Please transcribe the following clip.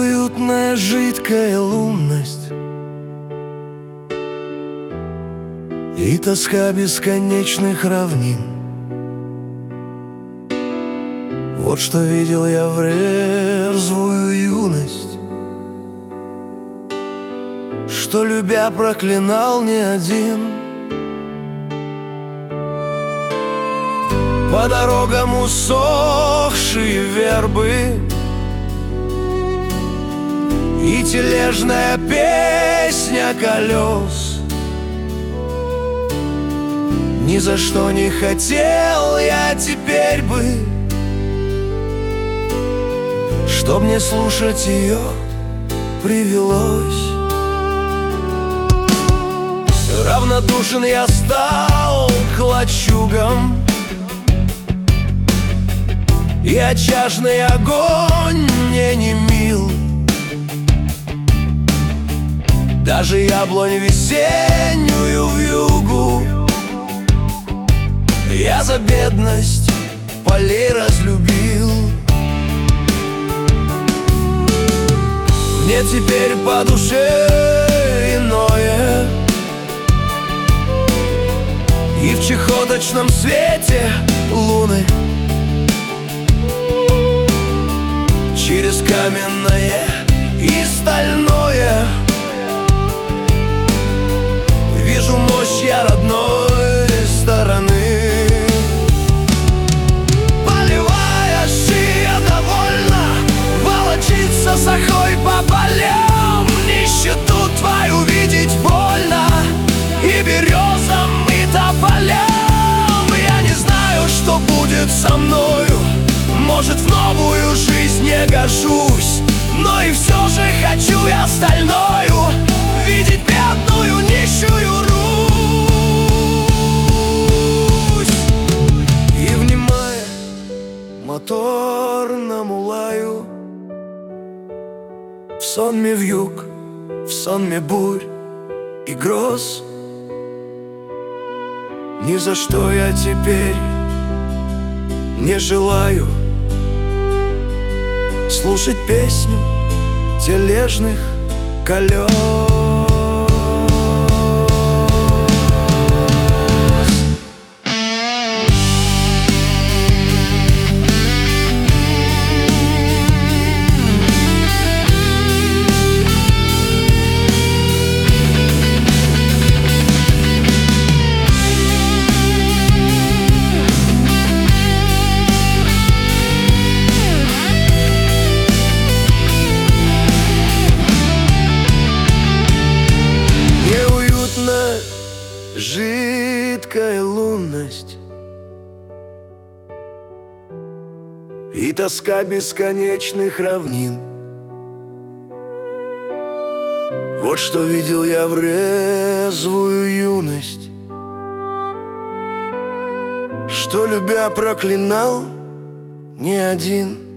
Неуютная жидкая лунность и тоска бесконечных равнин. Вот что видел я в резвую юность, что, любя, проклинал не один. По дорогам усохшие вербы и тележная песня колес. Ни за что не хотел я теперь бы, чтоб мне слушать ее привелось. Равнодушен я стал к лачугам, и очажный огонь мне не мил. Даже яблонь весеннюю вьюгу я за бедность полей разлюбил. Мне теперь по душе иное, и в чехоточном свете луны через каменное и стальное вижу мощь я родной стороны. Полевая шия довольно волочиться с охой по полям. Нищету твою видеть больно и березам, и тополям. Я не знаю, что будет со мною, может, в новую жизнь не гожусь, но и все же хочу я стальною видеть бедную нищую Русь. И, внимая моторному лаю, в сонме вьюг, в сонме бурь и гроз, ни за что я теперь не желаю слушать песню тележных колес. Жидкая лунность и тоска бесконечных равнин. Вот что видел я в резвую юность, что, любя, проклинал не один.